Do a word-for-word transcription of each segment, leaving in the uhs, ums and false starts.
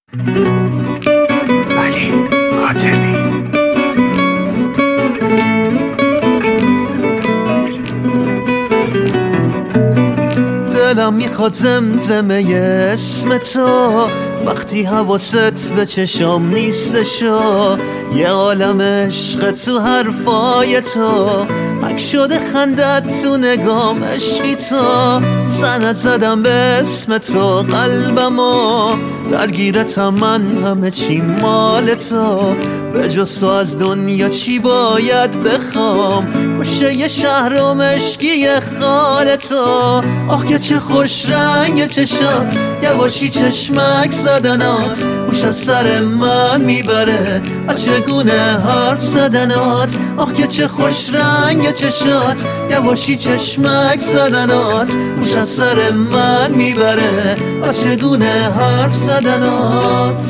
علی کاتبی. دلم میخواد زمزمه اسم تو وقتی حواست به چشام نیستشو، یه عالم عشق تو حرفای تو، حک شده خندت تو نگام عشقی تو، سند زدم به اسم تو قلبمو، درگیرتم من همه چی مال تو، به جز تو از دنیا چی باید بخوام، گوشه یه شهرم عشقی خال تو، آخ که چه خوش رنگ چشات، یواشی چشمک زدنات، خوش از سر من میبره و چگونه حرف زدنات، آخ که چه خوش رنگ چشات، یواشی چشمک زدنات، خوش از سر من میبره و چگونه حرف زدنات.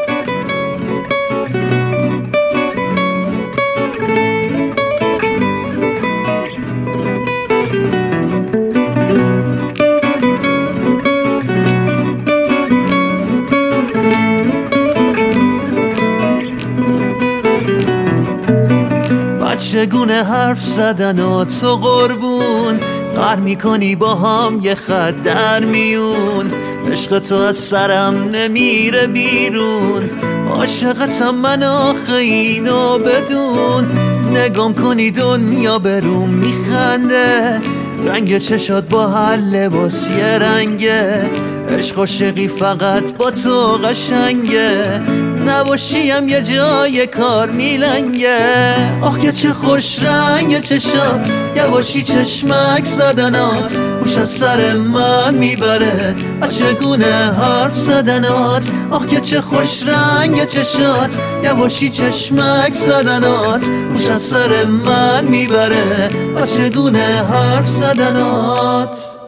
چگونه حرف زدن و تو قربون، قهر میکنی با هم یه خط در میون، عشق تو از سرم نمیره بیرون، عاشقتم من آخه اینو بدون، نگام کنی دنیا بروم میخنده، رنگ چشات با هر لباس یه رنگه، عشق و شقی فقط با تو قشنگه، نباشیم یه جای کار میلنگه، آخ که چه خوش رنگ چشات، یواشی چشمک زدنات، خوش از سر من میبره و چگونه حرف زدنات، آخ که چه خوش رنگ چشات، یواشی چشمک زدنات، خوش از سر من میبره و چگونه حرف زدنات.